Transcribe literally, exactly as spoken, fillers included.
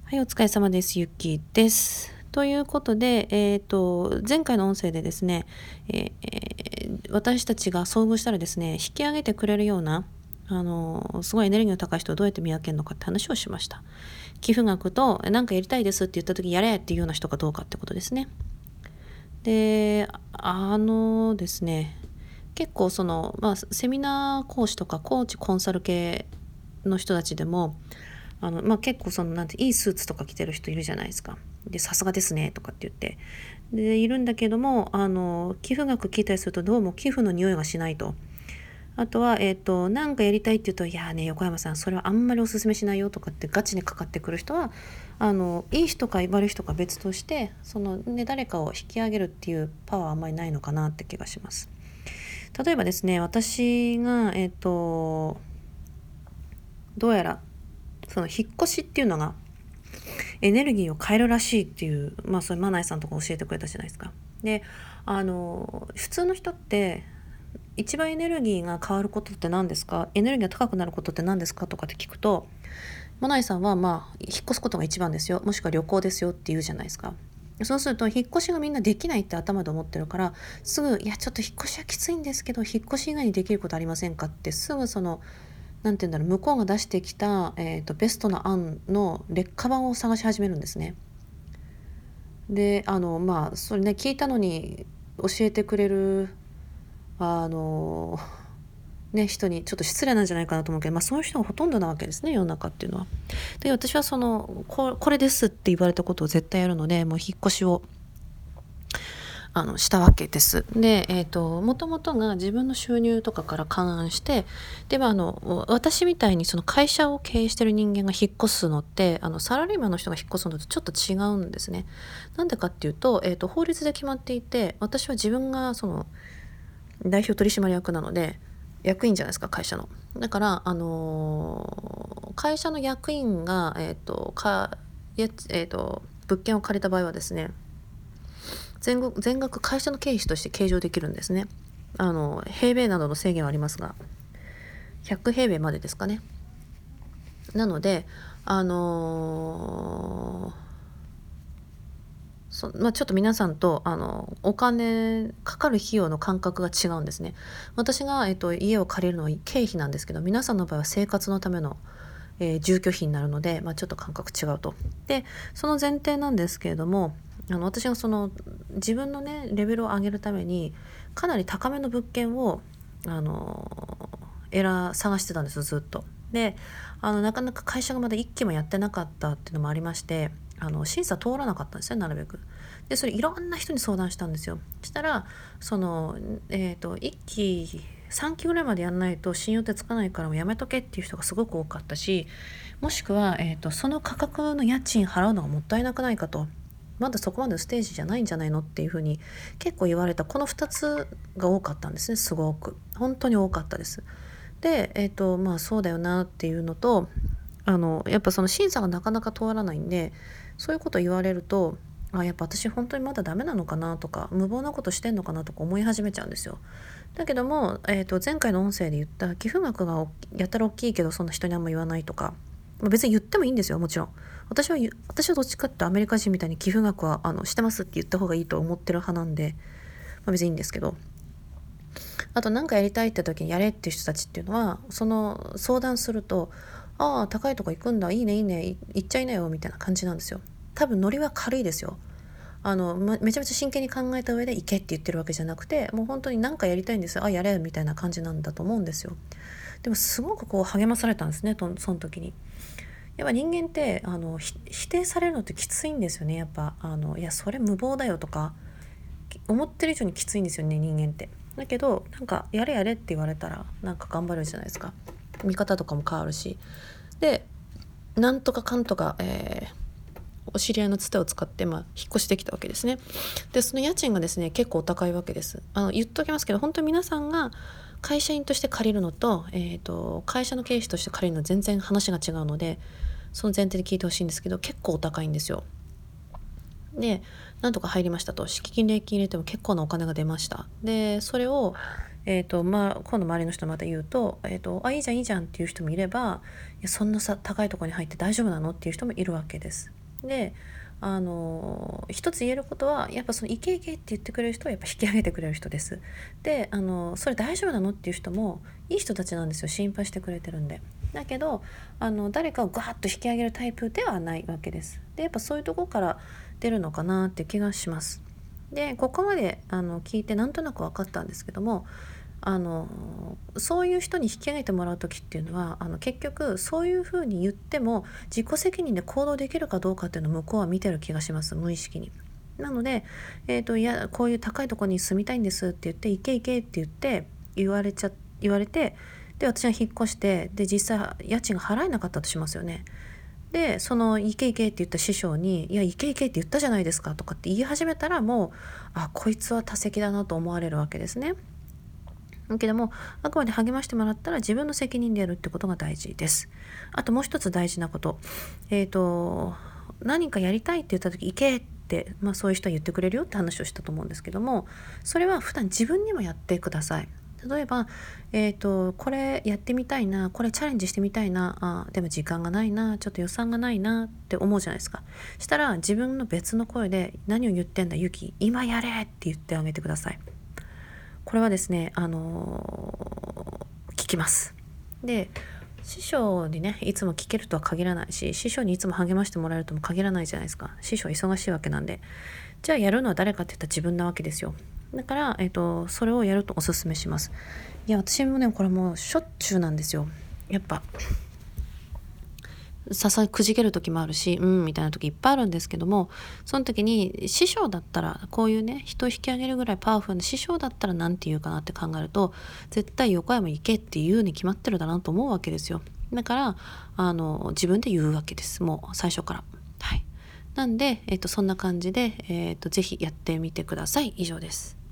はい、お疲れ様です。ゆきです。ということで、えーと、前回の音声でですね、えー私たちが遭遇したらですね、引き上げてくれるような、あの、すごいエネルギーの高い人をどうやって見分けるのかって話をしました。寄付額と、なんかやりたいですって言った時、やれっていうような人かどうかってことですね。で、あのですね、結構その、まあ、セミナー講師とかコーチコンサル系の人たちでも、あの、まあ、結構そのなんていいスーツとか着てる人いるじゃないですか。で、さすがですねとかって言ってでいるんだけども、あの寄付額聞いたりするとどうも寄付の匂いがしないと。あとは、えっと、なんかやりたいって言うと、いやーね、横山さん、それはあんまりおすすめしないよとかってガチにかかってくる人は、あの、いい人か悪い人か別として、そのね、誰かを引き上げるっていうパワーはあんまりないのかなって気がします。例えばですね、私が、えっと、どうやら、その引っ越しっていうのが、エネルギーを変えるらしいっていう、まあそれマナイさんとか教えてくれたじゃないですか。で、あの、普通の人って、一番エネルギーが変わることって何ですか、エネルギーが高くなることって何ですかとかって聞くと、マナイさんはまあ引っ越すことが一番ですよ、もしくは旅行ですよって言うじゃないですか。そうすると引っ越しがみんなできないって頭で思ってるから、すぐいやちょっと引っ越しはきついんですけど引っ越し以外にできることありませんかってすぐそのなんて言うんだろう、向こうが出してきた、えーと、ベストな案の劣化版を探し始めるんですね。であのまあそれね聞いたのに教えてくれるあのね人にちょっと失礼なんじゃないかなと思うけど、まあ、そういう人がほとんどなわけですね、世の中っていうのは。で私はその こ, これですって言われたことを絶対やるので、もう引っ越しをあのしたわけです。で、えーと、もともとが自分の収入とかから勘案して、ではあの私みたいにその会社を経営してる人間が引っ越すのって、あのサラリーマンの人が引っ越すのとちょっと違うんですね。なんでかっていうと、えーと、法律で決まっていて、私は自分がその代表取締役なので、役員じゃないですか、会社の。だから、あのー会社の役員が、えーとかやえーと物件を借りた場合はですね、全額全額会社の経費として計上できるんですね。あの平米などの制限はありますが、ひゃく平米までですかね。なので、あのーそまあ、ちょっと皆さんとあのお金かかる費用の感覚が違うんですね。私が、えっと、家を借りるのは経費なんですけど、皆さんの場合は生活のための、えー住居費になるので、まあ、ちょっと感覚違うと。でその前提なんですけれども、あの私がその自分のねレベルを上げるためにかなり高めの物件をあの選探してたんですよ、ずっと。であのなかなか会社がまだ一期もやってなかったっていうのもありまして、あの審査通らなかったんですよ、なるべく。でそれいろんな人に相談したんですよ。そしたらその、えー、といっきさんきぐらいまでやんないと信用ってつかないからもうやめとけっていう人がすごく多かったし、もしくは、えー、とその価格の家賃払うのがもったいなくないかと、まだそこまでのステージじゃないんじゃないのっていうふうに結構言われた。このふたつが多かったんですね、すごく本当に多かったです。でえっ、とまあそうだよなっていうのと、あのやっぱその審査がなかなか通らないんで、そういうこと言われると、あやっぱ私本当にまだダメなのかなとか、無謀なことしてんのかなとか思い始めちゃうんですよ。だけども、えー、と前回の音声で言った寄付額がやたら大きいけどそんな人にあんま言わないとか、まあ別に言ってもいいんですよ、もちろん。私は私はどっちかってアメリカ人みたいに寄付額はあのしてますって言った方がいいと思ってる派なんで、まあ、別にいいんですけど、あと何かやりたいって時にやれっていう人たちっていうのは、その相談すると、ああ高いとこ行くんだ、いいねいいね行っちゃいなよみたいな感じなんですよ。多分ノリは軽いですよ。あのめちゃめちゃ真剣に考えた上で行けって言ってるわけじゃなくて、もう本当に何かやりたいんですよ、あやれみたいな感じなんだと思うんですよ。でもすごくこう励まされたんですね、とその時に。やっぱ人間ってあの否定されるのってきついんですよね。やっぱあのいやそれ無謀だよとか思ってる以上にきついんですよね、人間って。だけどなんかやれやれって言われたらなんか頑張るじゃないですか。見方とかも変わるし、でなんとかかんとか、えーお知り合いのつてを使って、まあ、引っ越しできたわけですね。でその家賃がですね結構お高いわけです。あの言っときますけど、本当に皆さんが会社員として借りるのと、えーと会社の経費として借りるのは全然話が違うので、その前提で聞いてほしいんですけど、結構お高いんですよ。でなんとか入りましたと、敷金礼金入れても結構なお金が出ました。でそれを、 えーとまあ、今度周りの人また言うと、えーとあいいじゃんいいじゃんっていう人もいれば、いやそんなさ高いところに入って大丈夫なのっていう人もいるわけです。であの一つ言えることは、やっぱそのイケイケって言ってくれる人はやっぱ引き上げてくれる人です。であのそれ大丈夫なのっていう人もいい人たちなんですよ、心配してくれてるんで。だけどあの誰かをガーッと引き上げるタイプではないわけです。でやっぱそういうところから出るのかなって気がします。でここまであの聞いてなんとなく分かったんですけども、あのそういう人に引き上げてもらう時っていうのは、あの結局そういうふうに言っても自己責任で行動できるかどうかっていうのを向こうは見てる気がします、無意識に。なので、えーと、いやこういう高いところに住みたいんですって言って行け行けって言って言われちゃ言われて、で私は引っ越して、で実際家賃が払えなかったとしますよね。でその「行け行け」って言った師匠に「いや行け行けって言ったじゃないですか」とかって言い始めたら、もうあこいつは多責だなと思われるわけですね。だけども、あくまで励ましてもらったら自分の責任でやるってことが大事です。あともう一つ大事なこと、えーと何かやりたいって言った時行けって、まあ、そういう人は言ってくれるよって話をしたと思うんですけども、それは普段自分にもやってください。例えば、えーとこれやってみたいな、これチャレンジしてみたいな、あでも時間がないな、ちょっと予算がないなって思うじゃないですか。したら自分の別の声で何を言ってんだユキ、今やれって言ってあげてください。これはですね、あのー聞きます。で師匠にねいつも聞けるとは限らないし、師匠にいつも励ましてもらえるとも限らないじゃないですか。師匠は忙しいわけなんで、じゃあやるのは誰かって言ったら自分なわけですよ。だから、えーと、それをやるとおすすめします。いや私もねこれもうしょっちゅうなんですよ。やっぱささくじける時もあるし、うんみたいな時いっぱいあるんですけども、その時に師匠だったら、こういうね人を引き上げるぐらいパワフルな師匠だったら何て言うかなって考えると、絶対横山行けっていうに決まってるだなと思うわけですよ。だからあの自分で言うわけです、もう最初から。はい。なんで、えっと、そんな感じで、えっと、ぜひやってみてください。以上です。